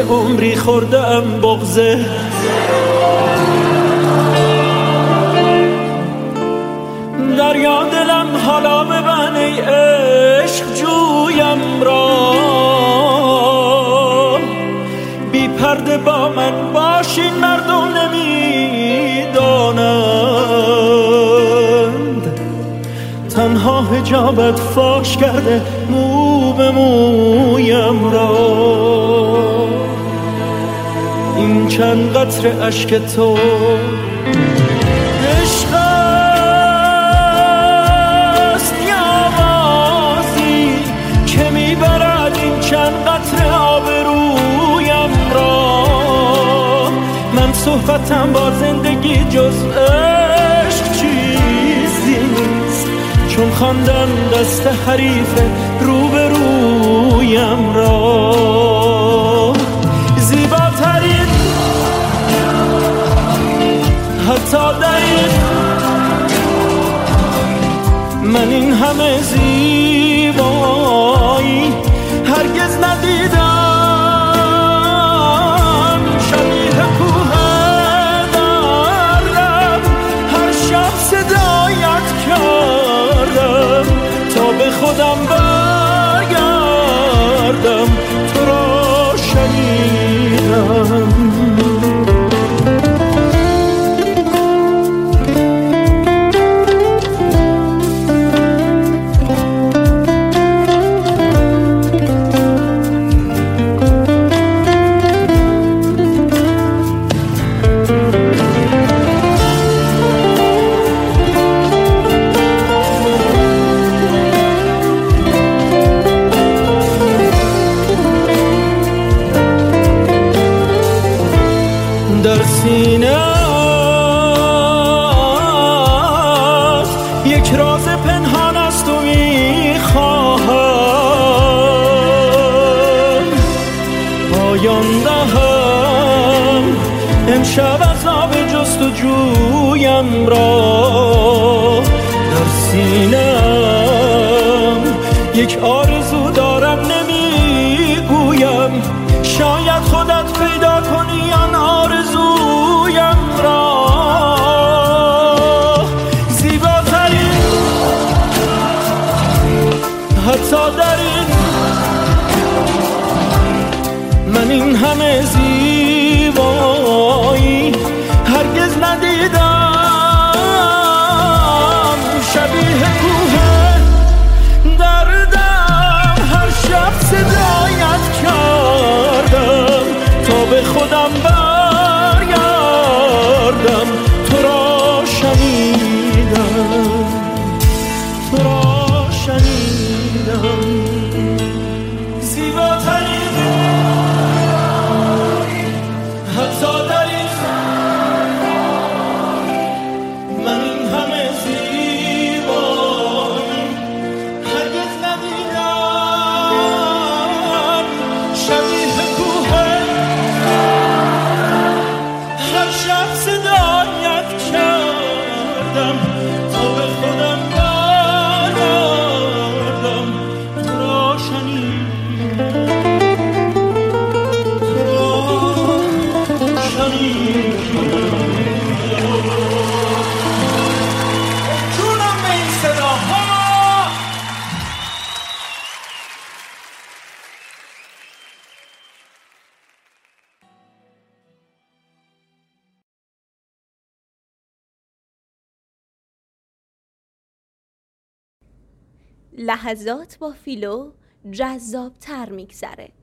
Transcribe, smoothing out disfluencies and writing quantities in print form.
عمری خوردم بغزه. دریا دلم حالا ببن ای عشق جویم را، بی پرده با من باشین مردم نمیدانند. تنها حجابت فاش کرده مو به مویم را. این چند قطره اشک تو عشق است یا بازی که میبرد این چند قطره آبرویم را. من صحبتم با زندگی جز عشق چیزی نیست، چون خواندم دست حریف روبرویم را. زیباترین حتی در این من این همه زیبایی هرگز ندیدم. شبیه کوه دردم هر شب صدایت کردم تا به خودم برگردم، تو را شنیدم. در سینه یک راز پنهان است و میخواهم پایان دهم امشب از آب جستجویم را. در سینه‌ام یک آرزو دارم نمیگویم، شاید خودت پیدا کنی آن آرزویم را. زیباترین حتی در این من این همه زیبایی هرگز ندیدم. شبیه کوه دردم هر شب صدایت کردم تا به خودم برگردم، تو را شنیدم، تو را شنیدم. زیباترین حتی در این من این همه زیبایی هرگز ندیدم. شبیه کوه هر شب صدایت کردم تا به خودم برگردم، تو را شنیدم، تو را شنیدم. جونم به این صداها. لحظات با فیلو جذاب تر میگذره.